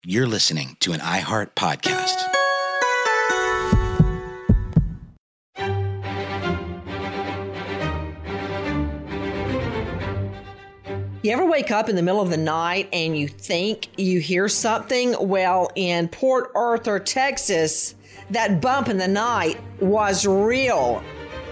You're listening to an iHeart podcast. You ever wake up in the middle of the night and you think you hear something? Well, in Port Arthur, Texas, that bump in the night was real.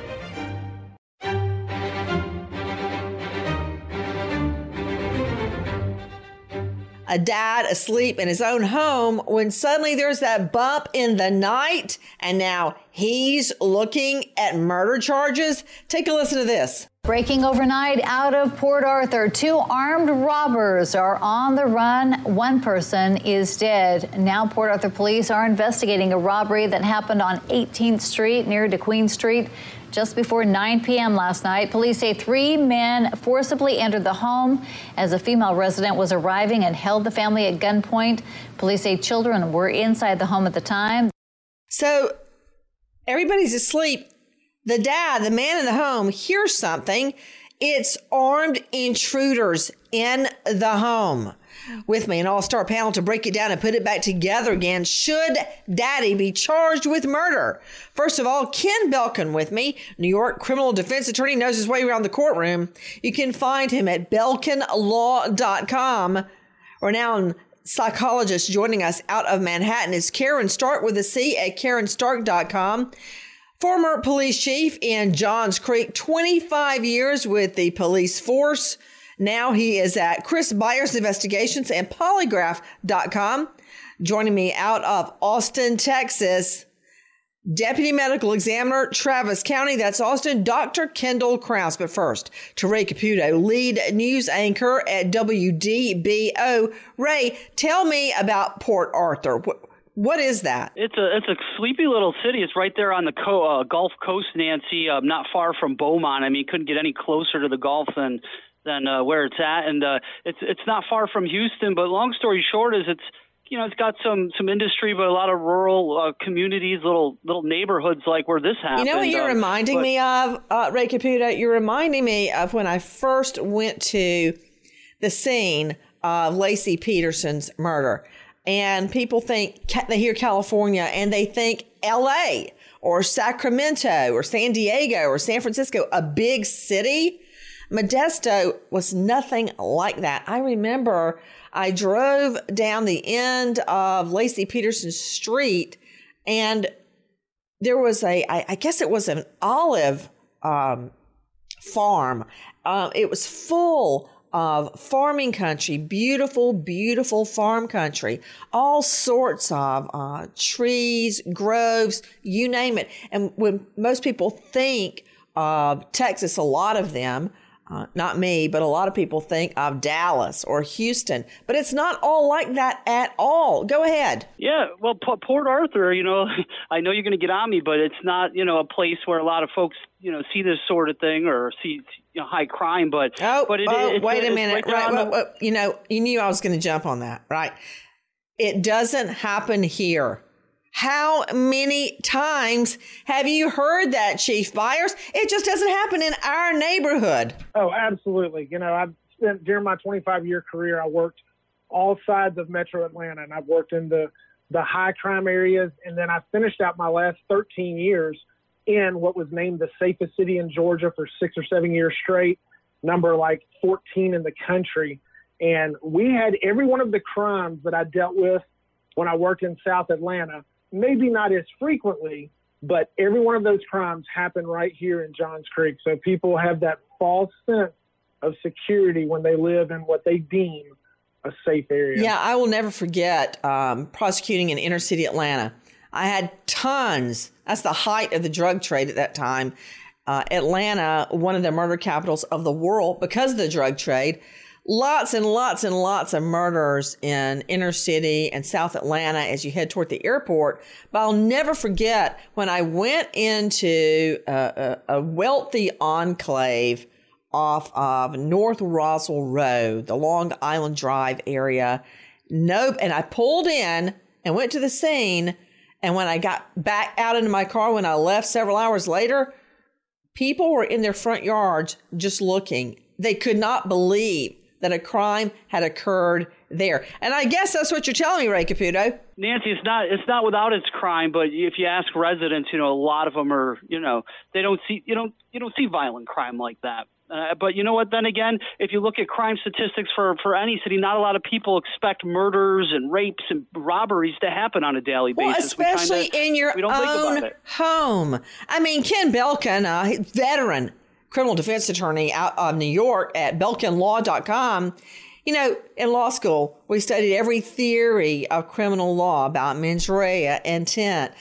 A dad asleep in his own home when suddenly there's that bump in the night, and now he's looking at murder charges. Take a listen to this. Breaking overnight out of Port Arthur, 2 armed robbers are on the run. 1 person is dead. Now Port Arthur police are investigating a robbery that happened on 18th Street near DeQueen Street just before 9 p.m. last night. Police say 3 men forcibly entered the home as a female resident was arriving and held the family at gunpoint. Police say children were inside the home at the time. So everybody's asleep. The dad, the man in the home, hears something. It's armed intruders in the home. With me, an all-star panel to break it down and put it back together again. Should daddy be charged with murder? First of all, Ken Belkin with me, New York criminal defense attorney, knows his way around the courtroom. You can find him at belkinlaw.com. Renowned psychologist joining us out of Manhattan is Karen Stark with a C at karenstark.com. Former police chief in Johns Creek, 25 years with the police force. Now he is at Chris Byers Investigations and Polygraph.com. Joining me out of Austin, Texas, Deputy Medical Examiner, Travis County. That's Austin, Dr. Kendall Krause. But first, to Ray Caputo, lead news anchor at WDBO. Ray, tell me about Port Arthur. What is that? It's a sleepy little city. It's right there on the Gulf Coast, Nancy, not far from Beaumont. I mean, couldn't get any closer to the Gulf than where it's at, and it's not far from Houston. But long story short is it's got some industry, but a lot of rural communities, little neighborhoods like where this happened. You know what you're reminding me of, Ray Caputo? You're reminding me of when I first went to the scene of Laci Peterson's murder. And people think, they hear California and they think LA or Sacramento or San Diego or San Francisco, a big city. Modesto was nothing like that. I remember I drove down the end of Laci Peterson Street and there was I guess it was an olive farm. It was full of farming country, beautiful, beautiful farm country, all sorts of trees, groves, you name it. And when most people think of Texas, a lot of them, not me, but a lot of people think of Dallas or Houston, but it's not all like that at all. Go ahead. Yeah, well, Port Arthur, I know you're going to get on me, but it's not, a place where a lot of folks, see this sort of thing or see, high crime. But wait a minute, right? You knew I was going to jump on that, right? It doesn't happen here. How many times have you heard that, Chief Byers? It just doesn't happen in our neighborhood. Oh, absolutely. I've spent, during my 25-year career, I worked all sides of Metro Atlanta, and I've worked in the high crime areas. And then I finished out my last 13 years in what was named the safest city in Georgia for 6 or 7 years straight, number like 14 in the country. And we had every one of the crimes that I dealt with when I worked in South Atlanta. Maybe not as frequently, but every one of those crimes happened right here in Johns Creek. So people have that false sense of security when they live in what they deem a safe area. Yeah, I will never forget prosecuting in inner city Atlanta. I had tons. That's the height of the drug trade at that time. Atlanta, one of the murder capitals of the world because of the drug trade. Lots and lots and lots of murders in inner city and South Atlanta as you head toward the airport. But I'll never forget when I went into a wealthy enclave off of North Roswell Road, the Long Island Drive area. Nope. And I pulled in and went to the scene. And when I got back out into my car, when I left several hours later, people were in their front yards just looking. They could not believe that a crime had occurred there. And I guess that's what you're telling me, Ray Caputo. Nancy, it's not without its crime, but if you ask residents, a lot of them are, they don't see you don't see violent crime like that. But you know what? Then again, if you look at crime statistics for any city, not a lot of people expect murders and rapes and robberies to happen on a daily basis. Especially in your own home. I mean, Ken Belkin, a veteran criminal defense attorney out of New York at BelkinLaw.com. In law school, we studied every theory of criminal law about mens rea, intent,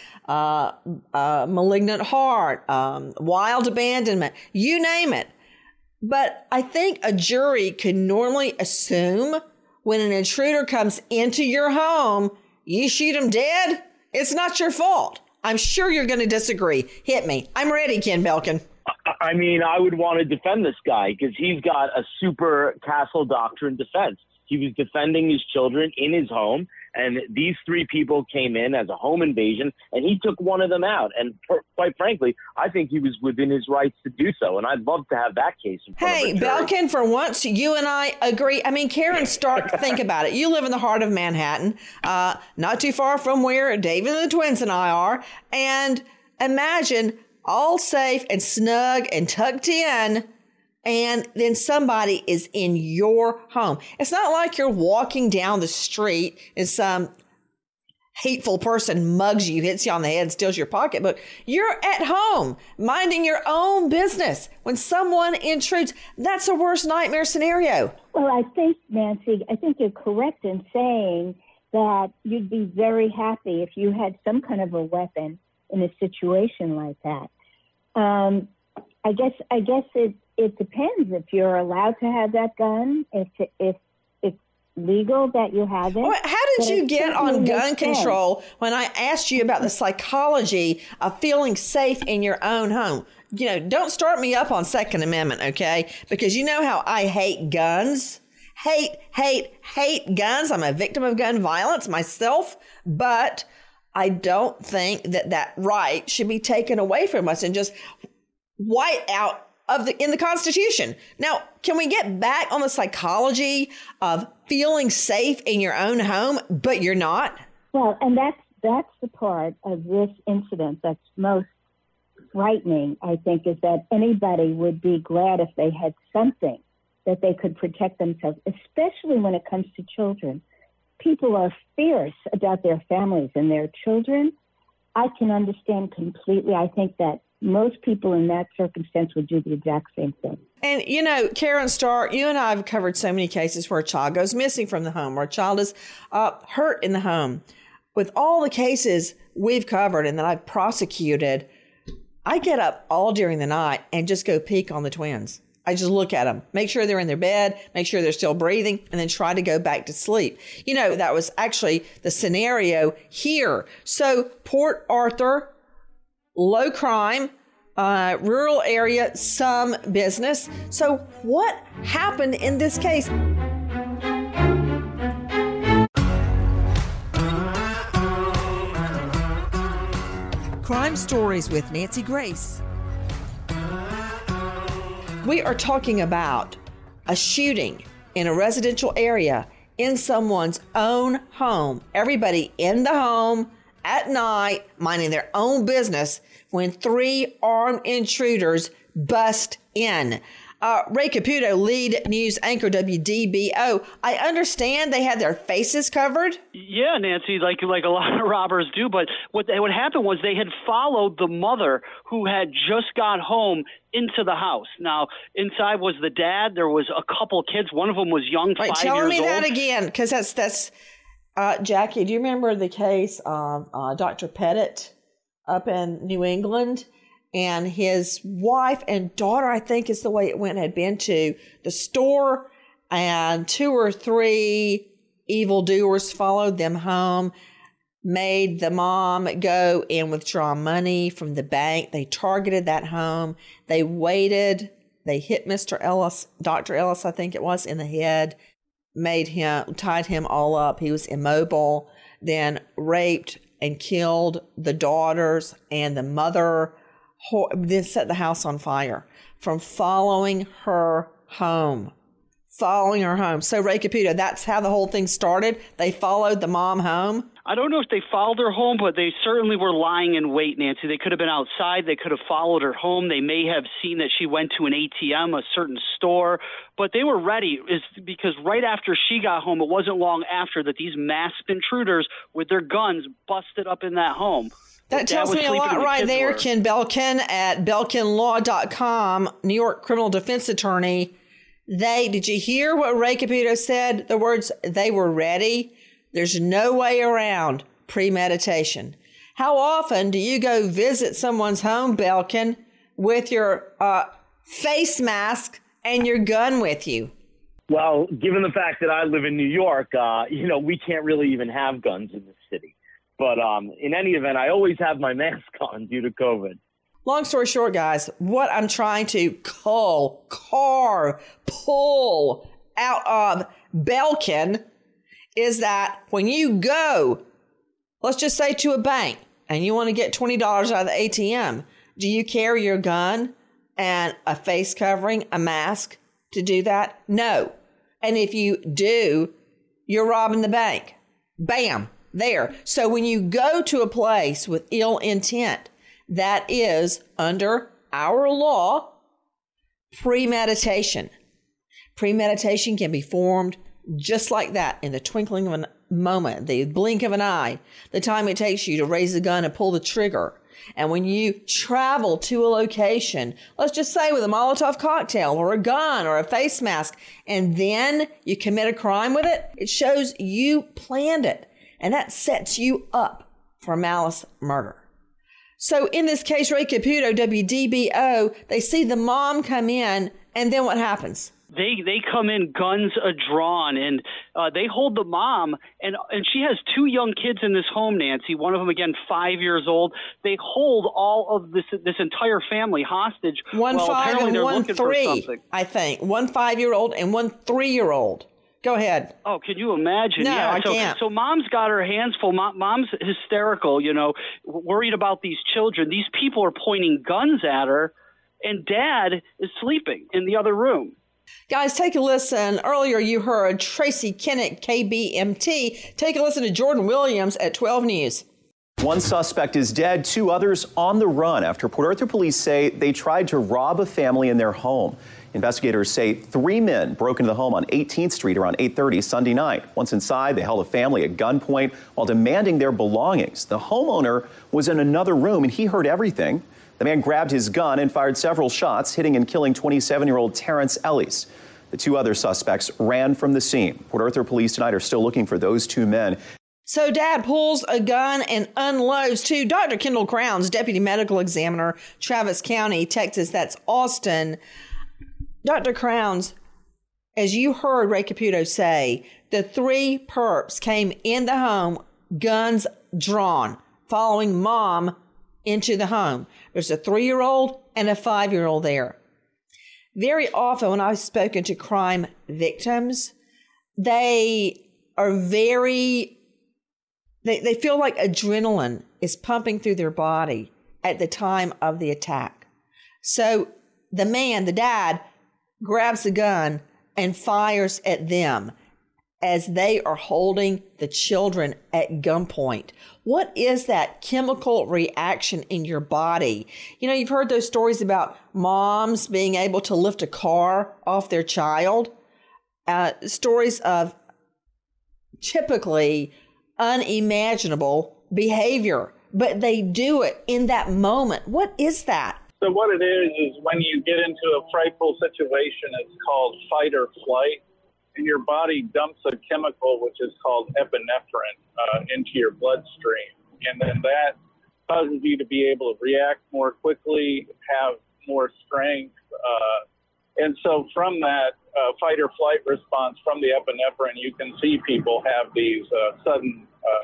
malignant heart, wild abandonment, you name it. But I think a jury could normally assume when an intruder comes into your home, you shoot him dead. It's not your fault. I'm sure you're going to disagree. Hit me. I'm ready, Ken Belkin. I mean, I would want to defend this guy because he's got a super castle doctrine defense. He was defending his children in his home, and these three people came in as a home invasion, and he took one of them out. And quite frankly, I think he was within his rights to do so, and I'd love to have that case in front of a jury. Belkin, for once, you and I agree. I mean, Karen Stark, think about it. You live in the heart of Manhattan, not too far from where David and the twins and I are, and imagine all safe and snug and tucked in, and then somebody is in your home. It's not like you're walking down the street and some hateful person mugs you, hits you on the head, steals your pocketbook. You're at home, minding your own business. When someone intrudes, that's the worst nightmare scenario. Well, I think, Nancy, you're correct in saying that you'd be very happy if you had some kind of a weapon in a situation like that. I guess it depends if you're allowed to have that gun, if it's legal that you have it. Well, how did you get on gun control when I asked you about the psychology of feeling safe in your own home? Don't start me up on Second Amendment, okay? Because you know how I hate guns. Hate guns. I'm a victim of gun violence myself, but I don't think that right should be taken away from us and just wiped out in the Constitution. Now, can we get back on the psychology of feeling safe in your own home, but you're not? Well, and that's the part of this incident that's most frightening, I think, is that anybody would be glad if they had something that they could protect themselves, especially when it comes to children. People are fierce about their families and their children. I can understand completely. I think that most people in that circumstance would do the exact same thing. And, Karen Starr, you and I have covered so many cases where a child goes missing from the home, or a child is hurt in the home. With all the cases we've covered and that I've prosecuted, I get up all during the night and just go peek on the twins. I just look at them, make sure they're in their bed, make sure they're still breathing, and then try to go back to sleep. That was actually the scenario here. So Port Arthur, low crime, rural area, some business. So what happened in this case? Crime Stories with Nancy Grace. We are talking about a shooting in a residential area in someone's own home. Everybody in the home at night, minding their own business, when three armed intruders bust in. Ray Caputo, lead news anchor, WDBO. I understand they had their faces covered. Yeah, Nancy, like a lot of robbers do. But what happened was they had followed the mother who had just got home into the house. Now, inside was the dad. There was a couple kids. One of them was young, 5 years old. Tell me that again, because that's Jackie, do you remember the case of Dr. Pettit up in New England? And his wife and daughter, I think is the way it went, had been to the store, and 2 or 3 evildoers followed them home, made the mom go and withdraw money from the bank. They targeted that home. They waited. They hit Mr. Ellis, Dr. Ellis, I think it was, in the head, tied him all up. He was immobile, then raped and killed the daughters and the mother. Then set the house on fire from following her home. following her home. So, Ray Caputo, that's how the whole thing started. They followed the mom home. I don't know if they followed her home, but they certainly were lying in wait, Nancy. They could have been outside. They could have followed her home. They may have seen that she went to an ATM, a certain store, but they were ready because right after she got home, it wasn't long after that these masked intruders with their guns busted up in that home. That tells me a lot right there, Ken Belkin at BelkinLaw.com, New York criminal defense attorney. Did you hear what Ray Caputo said? The words, they were ready. There's no way around premeditation. How often do you go visit someone's home, Belkin, with your face mask and your gun with you? Well, given the fact that I live in New York, we can't really even have guns in the city. But in any event, I always have my mask on due to COVID. Long story short, guys, what I'm trying to pull out of Belkin is that when you go, let's just say to a bank, and you want to get $20 out of the ATM, do you carry your gun and a face covering, a mask to do that? No. And if you do, you're robbing the bank. Bam, there. So when you go to a place with ill intent, that is, under our law, premeditation. Premeditation can be formed just like that in the twinkling of a moment, the blink of an eye, the time it takes you to raise the gun and pull the trigger. And when you travel to a location, let's just say with a Molotov cocktail or a gun or a face mask, and then you commit a crime with it, it shows you planned it. And that sets you up for malice murder. So in this case, Ray Caputo, WDBO, they see the mom come in, and then what happens? They come in guns drawn, and they hold the mom, and she has two young kids in this home, Nancy. One of them, again, 5 years old. They hold all of this entire family hostage. One 5 and one 3, I think. One 5-year-old and one 3-year-old. Go ahead. Oh, can you imagine? No, yeah, I can't. So mom's got her hands full. Mom's hysterical, worried about these children. These people are pointing guns at her, and dad is sleeping in the other room. Guys, take a listen. Earlier you heard Tracy Kennett, KBMT. Take a listen to Jordan Williams at 12 News. One suspect is dead, 2 others on the run after Port Arthur police say they tried to rob a family in their home. Investigators say 3 men broke into the home on 18th Street around 8:30 Sunday night. Once inside, they held a family at gunpoint while demanding their belongings. The homeowner was in another room and he heard everything. The man grabbed his gun and fired several shots, hitting and killing 27-year-old Terrence Ellis. The 2 other suspects ran from the scene. Port Arthur police tonight are still looking for those 2 men. So dad pulls a gun and unloads to Dr. Kendall Crowns, deputy medical examiner, Travis County, Texas. That's Austin. Dr. Crowns, as you heard Ray Caputo say, the 3 perps came in the home, guns drawn, following mom into the home. There's a 3-year-old and a 5-year-old there. Very often when I've spoken to crime victims, they are they feel like adrenaline is pumping through their body at the time of the attack. So the dad, grabs the gun and fires at them as they are holding the children at gunpoint. What is that chemical reaction in your body? You've heard those stories about moms being able to lift a car off their child. Stories of typically unimaginable behavior, but they do it in that moment. What is that? So what it is when you get into a frightful situation, it's called fight or flight, and your body dumps a chemical which is called epinephrine into your bloodstream, and then that causes you to be able to react more quickly, have more strength, and so from that fight or flight response from the epinephrine, you can see people have these sudden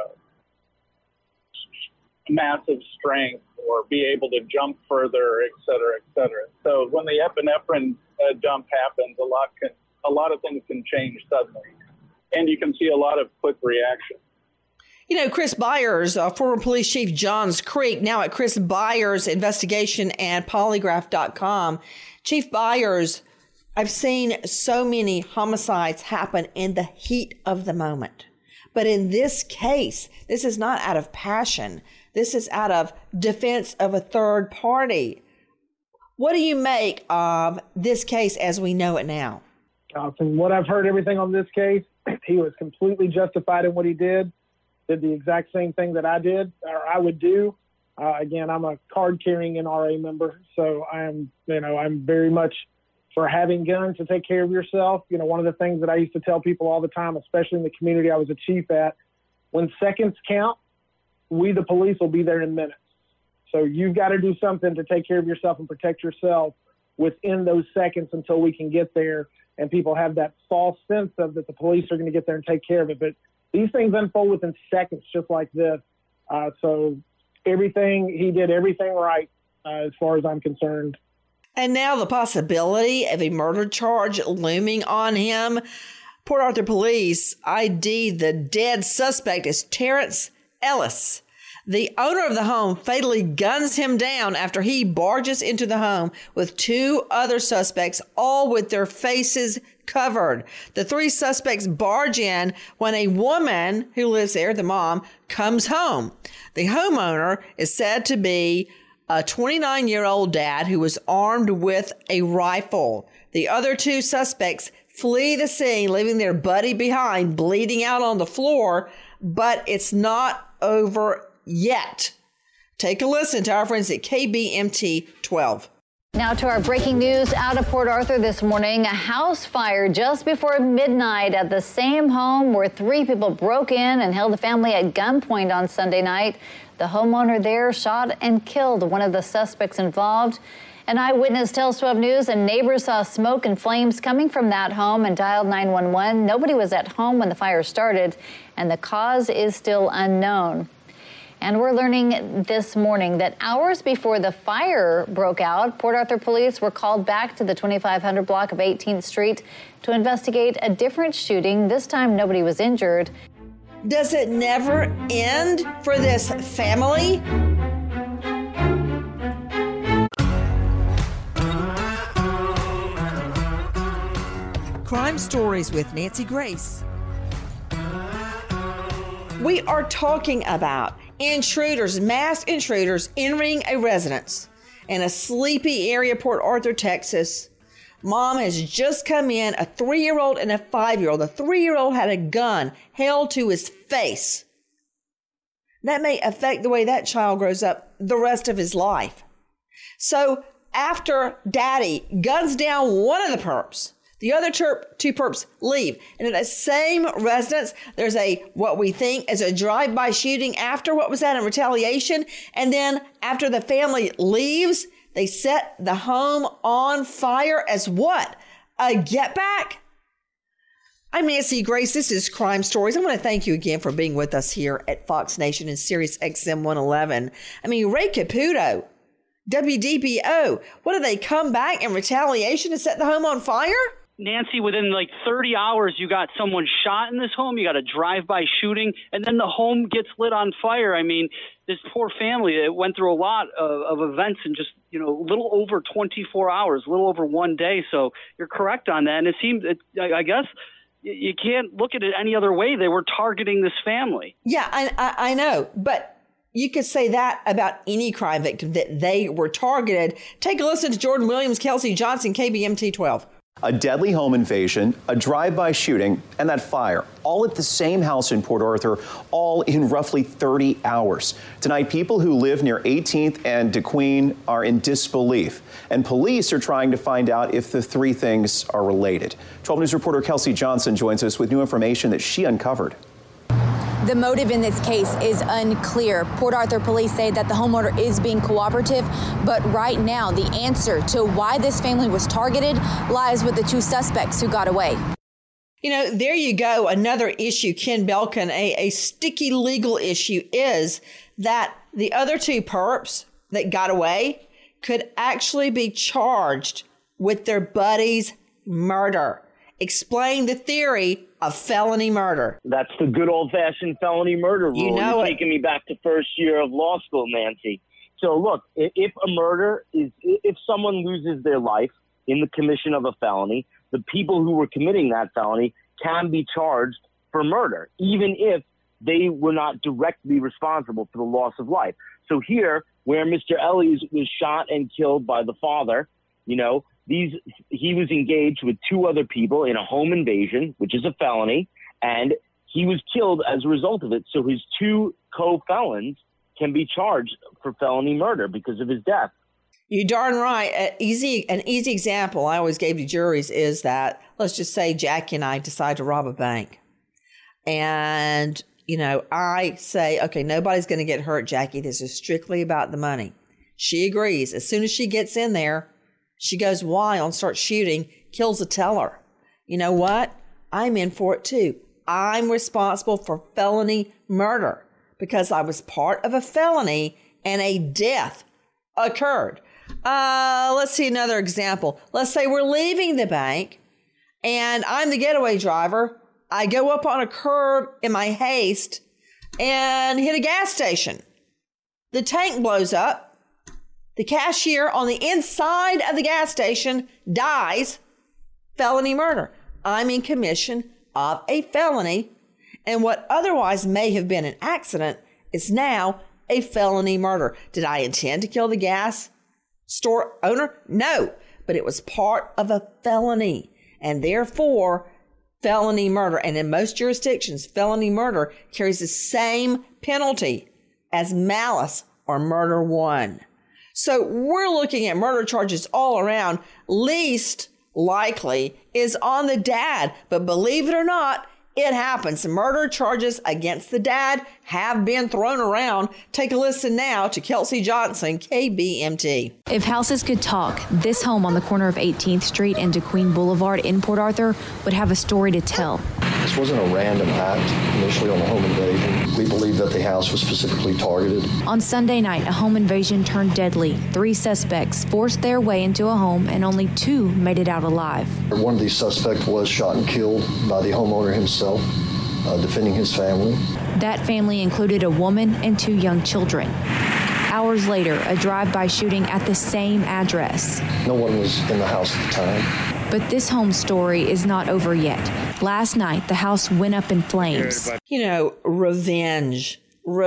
massive strength or be able to jump further, et cetera, et cetera. So when the epinephrine dump happens, a lot of things can change suddenly, and you can see a lot of quick reaction. Chris Byers, former police chief Johns Creek, now at Chris Byers Investigation and Polygraph.com. Chief Byers, I've seen so many homicides happen in the heat of the moment. But in this case, this is not out of passion. This is out of defense of a third party. What do you make of this case as we know it now? From what I've heard, everything on this case, he was completely justified in what he did the exact same thing that I did, or I would do. Again, I'm a card-carrying NRA member, so I'm very much for having guns to take care of yourself. One of the things that I used to tell people all the time, especially in the community I was a chief at, when seconds count, we, the police, will be there in minutes. So you've got to do something to take care of yourself and protect yourself within those seconds until we can get there and people have that false sense of that the police are going to get there and take care of it. But these things unfold within seconds, just like this. So he did everything right as far as I'm concerned. And now the possibility of a murder charge looming on him. Port Arthur police ID the dead suspect as Terrence Ellis. The owner of the home fatally guns him down after he barges into the home with two other suspects, all with their faces covered. The three suspects barge in when a woman who lives there, the mom, comes home. The homeowner is said to be a 29-year-old dad who was armed with a rifle. The other two suspects flee the scene, leaving their buddy behind, bleeding out on the floor, but it's not over yet. Take a listen to our friends at KBMT 12. Now to our breaking news out of Port Arthur this morning. A house fire just before midnight at the same home where three people broke in and held the family at gunpoint on Sunday night. The homeowner there shot and killed one of the suspects involved. An eyewitness tells 12 News a neighbor saw smoke and flames coming from that home and dialed 911. Nobody was at home when the fire started, and the cause is still unknown. And we're learning this morning that hours before the fire broke out, Port Arthur police were called back to the 2500 block of 18th Street to investigate a different shooting. This time, nobody was injured. Does it never end for this family? Crime Stories with Nancy Grace. We are talking about intruders, masked intruders entering a residence in a sleepy area, Port Arthur, Texas. Mom has just come in, a 3-year-old and a 5-year-old. The 3-year-old had a gun held to his face. That may affect the way that child grows up the rest of his life. So after daddy guns down one of the perps, the other two perps leave. And in that same residence, there's what we think is a drive-by shooting after. What was that, in retaliation? And then after the family leaves, they set the home on fire as what? A get back? I'm Nancy Grace. This is Crime Stories. I want to thank you again for being with us here at Fox Nation and Sirius XM 111. I mean, Ray Caputo, WDBO, what, did they come back in retaliation and set the home on fire? Nancy, within like 30 hours, you got someone shot in this home. You got a drive-by shooting, and then the home gets lit on fire. I mean, this poor family, it went through a lot of events in just, a little over 24 hours, a little over one day. So you're correct on that. And it seems, I guess, you can't look at it any other way. They were targeting this family. Yeah, I know. But you could say that about any crime victim, that they were targeted. Take a listen to Jordan Williams, Kelsey Johnson, KBMT 12. A deadly home invasion, a drive-by shooting, and that fire, all at the same house in Port Arthur, all in roughly 30 hours. Tonight, people who live near 18th and DeQueen are in disbelief, and police are trying to find out if the three things are related. 12 News reporter Kelsey Johnson joins us with new information that she uncovered. The motive in this case is unclear. Port Arthur police say that the homeowner is being cooperative, but right now the answer to why this family was targeted lies with the two suspects who got away. There you go. Another issue, Ken Belkin, a sticky legal issue is that the other two perps that got away could actually be charged with their buddy's murder. Explain the theory of felony murder. That's the good old-fashioned felony murder rule. You're taking me back to first year of law school, Nancy. So look, if a murder is, if someone loses their life in the commission of a felony, the people who were committing that felony can be charged for murder, even if they were not directly responsible for the loss of life. So here, where Mr. Ellis was shot and killed by the father, he was engaged with two other people in a home invasion, which is a felony, and he was killed as a result of it. So his two co-felons can be charged for felony murder because of his death. You darn right. An easy example I always gave to juries is that, let's just say Jackie and I decide to rob a bank. And, I say, okay, nobody's going to get hurt, Jackie. This is strictly about the money. She agrees. As soon as she gets in there, she goes wild and starts shooting, kills the teller. You know what? I'm in for it too. I'm responsible for felony murder because I was part of a felony and a death occurred. Let's see another example. Let's say we're leaving the bank and I'm the getaway driver. I go up on a curb in my haste and hit a gas station. The tank blows up. The cashier on the inside of the gas station dies. Felony murder. I'm in commission of a felony, and what otherwise may have been an accident is now a felony murder. Did I intend to kill the gas store owner? No, but it was part of a felony, and therefore felony murder. And in most jurisdictions, felony murder carries the same penalty as malice or murder one. So we're looking at murder charges all around. Least likely is on the dad, but believe it or not, it happens. Murder charges against the dad have been thrown around. Take a listen now to Kelsey Johnson, KBMT. If houses could talk, this home on the corner of 18th Street and DeQueen Boulevard in Port Arthur would have a story to tell. This wasn't a random act initially on the home invasion. We believe that the house was specifically targeted. On Sunday night, a home invasion turned deadly. 3 suspects forced their way into a home and only 2 made it out alive. One of these suspects was shot and killed by the homeowner himself, defending his family. That family included a woman and 2 young children. Hours later, a drive-by shooting at the same address. No one was in the house at the time. But this home story is not over yet. Last night, the house went up in flames. Revenge.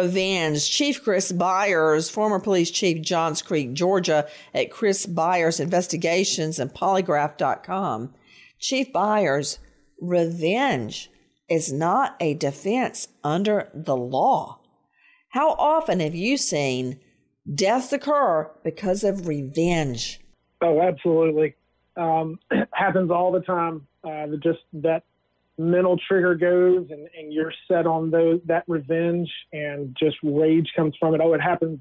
Chief Chris Byers, former police chief, Johns Creek, Georgia, at Chris Byers Investigations and Polygraph.com. Chief Byers, revenge is not a defense under the law. How often have you seen deaths occur because of revenge? Oh, absolutely. Happens all the time. Just that mental trigger goes and you're set on that revenge and just rage comes from it. Oh, it happens,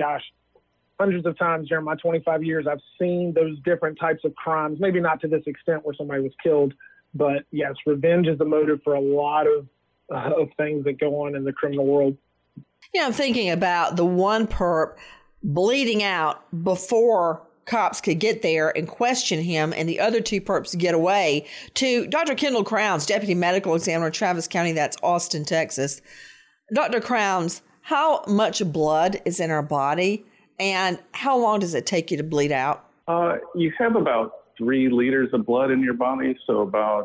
hundreds of times during my 25 years. I've seen those different types of crimes, maybe not to this extent where somebody was killed, but yes, revenge is the motive for a lot of things that go on in the criminal world. I'm thinking about the one perp bleeding out before cops could get there and question him and the other 2 perps get away, to Dr. Kendall Crowns, Deputy Medical Examiner, Travis County, that's Austin, Texas. Dr. Crowns, how much blood is in our body and how long does it take you to bleed out? You have about 3 liters of blood in your body, so about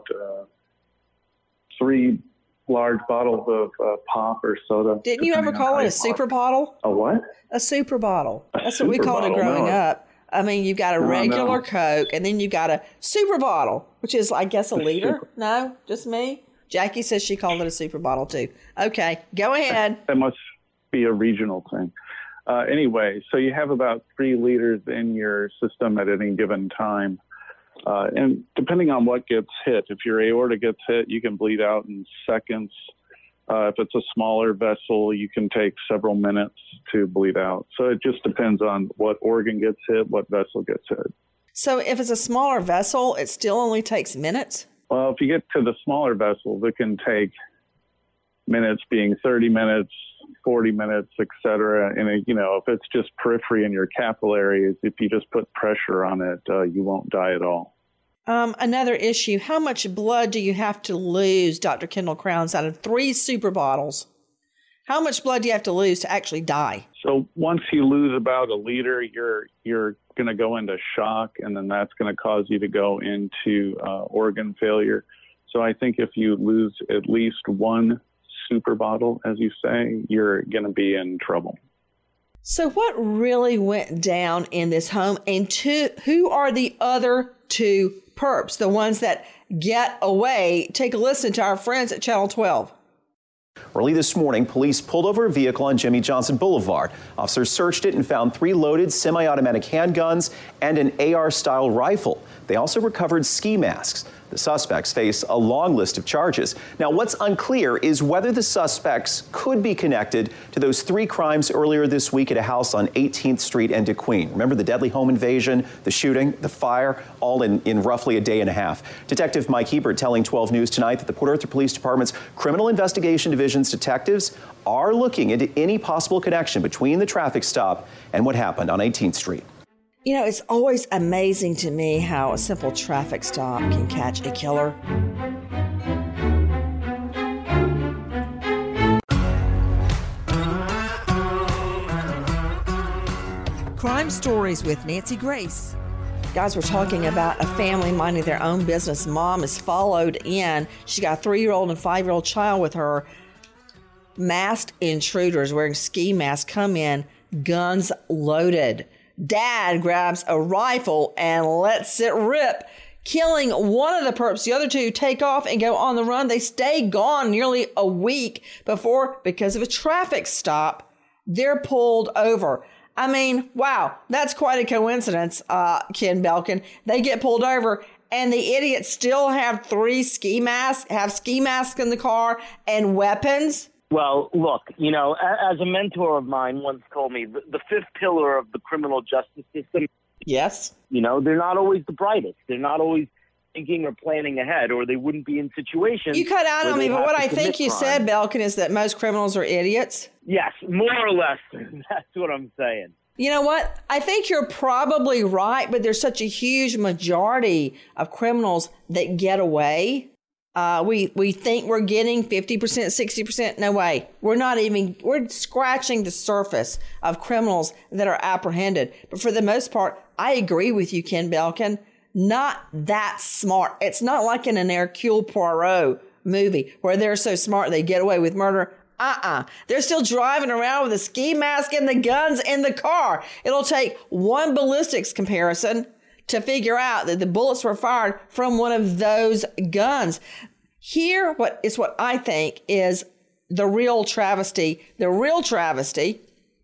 3 large bottles of pop or soda. Didn't you ever call it a super bottle? A what? A super bottle. That's what we called it growing up. I mean, you've got a regular Coke, and then you got a super bottle, which is, I guess, a liter. No, just me. Jackie says she called it a super bottle, too. Okay, go ahead. That must be a regional thing. Anyway, so you have about 3 liters in your system at any given time. And depending on what gets hit, if your aorta gets hit, you can bleed out in seconds. If it's a smaller vessel, you can take several minutes to bleed out. So it just depends on what organ gets hit, what vessel gets hit. So if it's a smaller vessel, it still only takes minutes? Well, if you get to the smaller vessels, it can take minutes, being 30 minutes, 40 minutes, et cetera. And, if it's just periphery in your capillaries, if you just put pressure on it, you won't die at all. Another issue, how much blood do you have to lose, Dr. Kendall Crowns, out of 3 super bottles? How much blood do you have to lose to actually die? So once you lose about a liter, your going to go into shock, and then that's going to cause you to go into organ failure. So I think if you lose at least one super bottle, as you say, you're going to be in trouble. So what really went down in this home, and who are the other two perps, the ones that get away? Take a listen to our friends at Channel 12. Early this morning, police pulled over a vehicle on Jimmy Johnson Boulevard. Officers searched it and found 3 loaded semi-automatic handguns and an AR-style rifle. They also recovered ski masks. The suspects face a long list of charges. Now, what's unclear is whether the suspects could be connected to those 3 crimes earlier this week at a house on 18th Street and DeQueen. Remember the deadly home invasion, the shooting, the fire, all in roughly a day and a half. Detective Mike Hebert telling 12 News tonight that the Port Arthur Police Department's Criminal Investigation Division's detectives are looking into any possible connection between the traffic stop and what happened on 18th Street. You know, it's always amazing to me how a simple traffic stop can catch a killer. Crime Stories with Nancy Grace. Guys, we're talking about a family minding their own business. Mom is followed in. She got a 3-year-old and 5-year-old child with her. Masked intruders wearing ski masks come in, guns loaded. Dad grabs a rifle and lets it rip, killing one of the perps. The other 2 take off and go on the run. They stay gone nearly a week before, because of a traffic stop, they're pulled over. I mean, wow, that's quite a coincidence, Ken Belkin. They get pulled over, and the idiots still have 3 ski masks, have ski masks in the car and weapons. Well, look, you know, as a mentor of mine once told me, the 5th pillar of the criminal justice system. Yes. You know, they're not always the brightest. They're not always thinking or planning ahead, or they wouldn't be in situations. You cut out on me, but what I think you said, Belkin, is that most criminals are idiots. Yes, more or less. That's what I'm saying. You know what? I think you're probably right, but there's such a huge majority of criminals that get away. We think we're getting 50%, 60%. No way. We're scratching the surface of criminals that are apprehended. But for the most part, I agree with you, Ken Belkin. Not that smart. It's not like in an Hercule Poirot movie where they're so smart they get away with murder. They're still driving around with a ski mask and the guns in the car. It'll take one ballistics comparison to figure out that the bullets were fired from one of those guns. Here, what I think is the real travesty. The real travesty,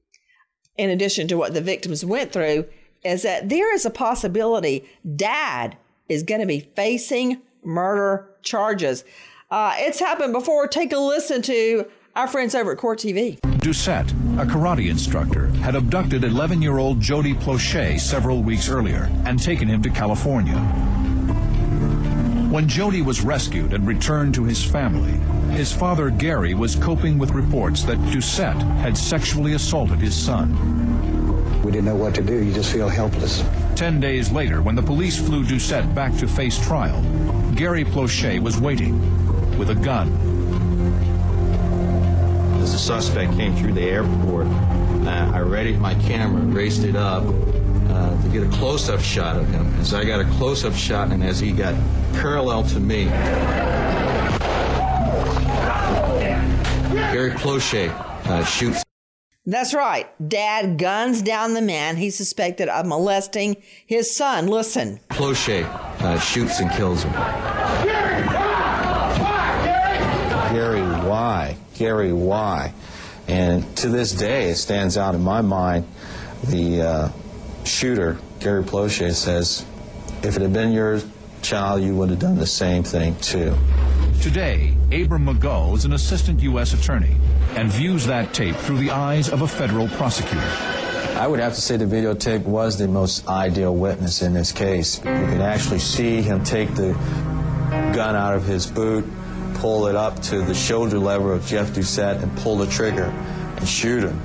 in addition to what the victims went through, is that there is a possibility Dad is going to be facing murder charges. It's happened before. Take a listen to our friends over at Court TV. Doucette, a karate instructor, had abducted 11-year-old Jody Plauché several weeks earlier and taken him to California. When Jody was rescued and returned to his family, his father Gary was coping with reports that Doucette had sexually assaulted his son. We didn't know what to do. You just feel helpless. 10 days later, when the police flew Doucette back to face trial, Gary Plauché was waiting with a gun. As the suspect came through the airport, I readied my camera, raised it up to get a close-up shot of him. As I got a close-up shot and as he got parallel to me, Gary Plauché shoots. That's right. Dad guns down the man he suspected of molesting his son. Listen. Plauché shoots and kills him. Gary, why? Gary, why? And to this day, it stands out in my mind, the shooter, Gary Plauché, says, if it had been your child, you would have done the same thing too. Today, Abram McGull is an assistant U.S. attorney and views that tape through the eyes of a federal prosecutor. I would have to say the videotape was the most ideal witness in this case. You can actually see him take the gun out of his boot, pull it up to the shoulder level of Jeff Doucette and pull the trigger and shoot him.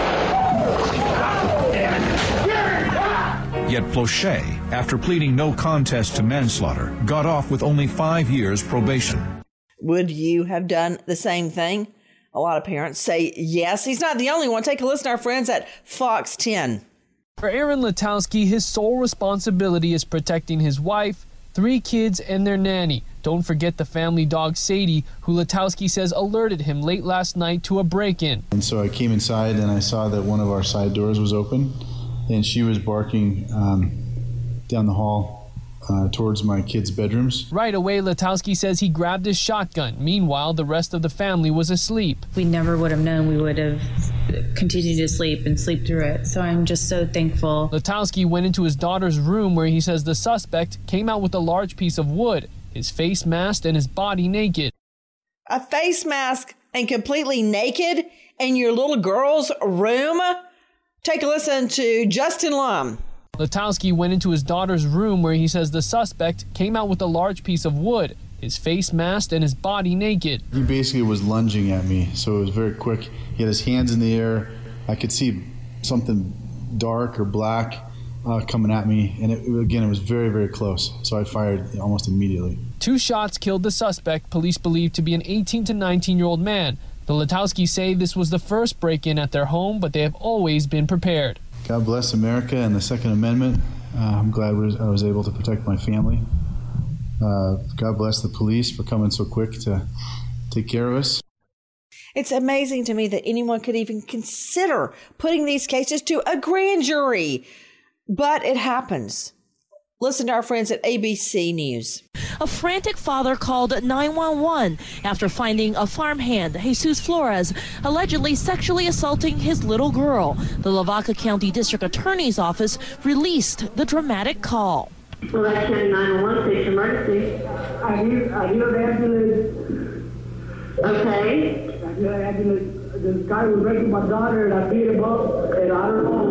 Yet Plauché, after pleading no contest to manslaughter, got off with only 5 years probation. Would you have done the same thing? A lot of parents say yes. He's not the only one. Take a listen to our friends at Fox 10. For Aaron Letowski, his sole responsibility is protecting his wife, 3 kids, and their nanny. Don't forget the family dog Sadie, who Letowski says alerted him late last night to a break-in. And so I came inside and I saw that one of our side doors was open, and she was barking down the hall towards my kids' bedrooms. Right away, Letowski says he grabbed his shotgun. Meanwhile, the rest of the family was asleep. We never would have known. We would have continued to sleep and sleep through it. So I'm just so thankful. Letowski went into his daughter's room where he says the suspect came out with a large piece of wood, his face masked and his body naked. A face mask and completely naked in your little girl's room? Take a listen to Justin Lum. Letowski went into his daughter's room where he says the suspect came out with a large piece of wood, his face masked and his body naked. He basically was lunging at me, so it was very quick. He had his hands in the air. I could see something dark or black coming at me, and it was very, very close. So I fired almost immediately. 2 shots killed the suspect, police believe to be an 18 to 19-year-old man. The Letowskis say this was the first break-in at their home, but they have always been prepared. God bless America and the Second Amendment. I'm glad I was able to protect my family. God bless the police for coming so quick to take care of us. It's amazing to me that anyone could even consider putting these cases to a grand jury, but it happens. Listen to our friends at ABC News. A frantic father called 911 after finding a farmhand, Jesus Flores, allegedly sexually assaulting his little girl. The Lavaca County District Attorney's Office released the dramatic call. Lavaca County 911, state emergency. I hear the ambulance. Okay. I hear the ambulance. This guy was raping my daughter, and I beat him up, and I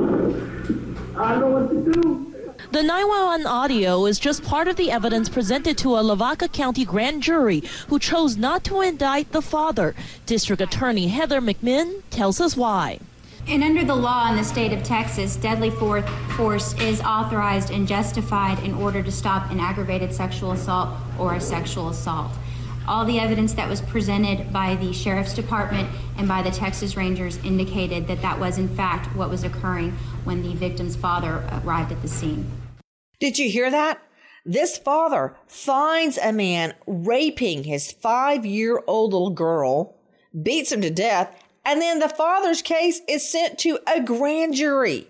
don't know what to do. The 911 audio is just part of the evidence presented to a Lavaca County grand jury who chose not to indict the father. District Attorney Heather McMinn tells us why. And under the law in the state of Texas, deadly force is authorized and justified in order to stop an aggravated sexual assault or a sexual assault. All the evidence that was presented by the Sheriff's Department and by the Texas Rangers indicated that that was in fact what was occurring when the victim's father arrived at the scene. Did you hear that? This father finds a man raping his 5-year-old little girl, beats him to death, and then the father's case is sent to a grand jury.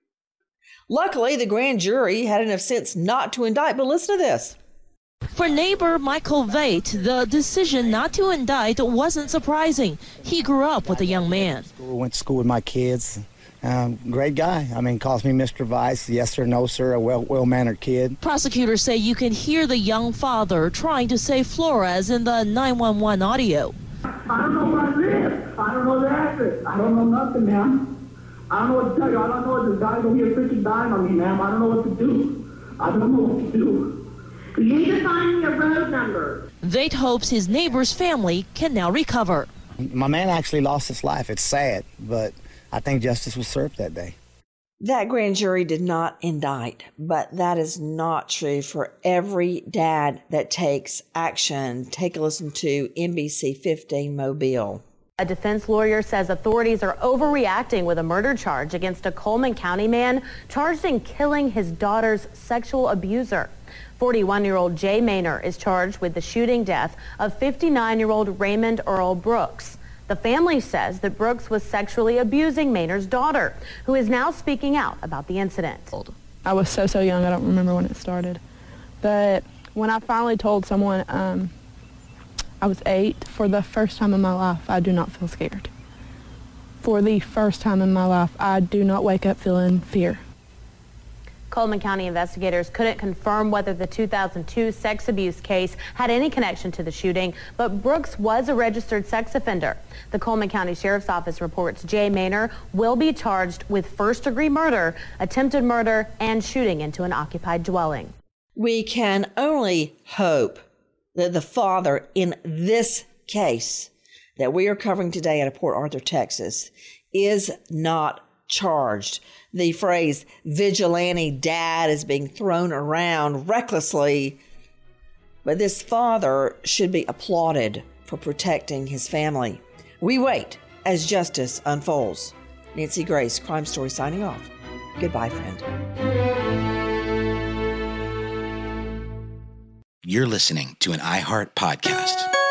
Luckily, the grand jury had enough sense not to indict, but listen to this. For neighbor Michael Veit, the decision not to indict wasn't surprising. He grew up with a young man. Went to school with my kids. Great guy. I mean, calls me Mr. Vice. Yes, sir, no, sir. A well-mannered kid. Prosecutors say you can hear the young father trying to save Flores in the 911 audio. I don't know where I live. I don't know the address. I don't know nothing, ma'am. I don't know what to tell you. All I know is this guy's over here freaking dying on me, ma'am. I don't know what to do. I don't know what to do. You need to find me a road number. Veit hopes his neighbor's family can now recover. My man actually lost his life. It's sad, but I think justice was served that day. That grand jury did not indict, but that is not true for every dad that takes action. Take a listen to NBC 15 Mobile. A defense lawyer says authorities are overreacting with a murder charge against a Coleman County man charged in killing his daughter's sexual abuser. 41-year-old Jay Maynor is charged with the shooting death of 59-year-old Raymond Earl Brooks. The family says that Brooks was sexually abusing Maynor's daughter, who is now speaking out about the incident. I was so young, I don't remember when it started. But when I finally told someone I was 8, for the first time in my life, I do not feel scared. For the first time in my life, I do not wake up feeling fear. Coleman County investigators couldn't confirm whether the 2002 sex abuse case had any connection to the shooting, but Brooks was a registered sex offender. The Coleman County Sheriff's Office reports Jay Maynor will be charged with first-degree murder, attempted murder, and shooting into an occupied dwelling. We can only hope that the father in this case that we are covering today out of Port Arthur, Texas, is not charged. The phrase vigilante dad is being thrown around recklessly, but this father should be applauded for protecting his family. We wait as justice unfolds. Nancy Grace, Crime Story, signing off. Goodbye, friend. You're listening to an iHeart podcast.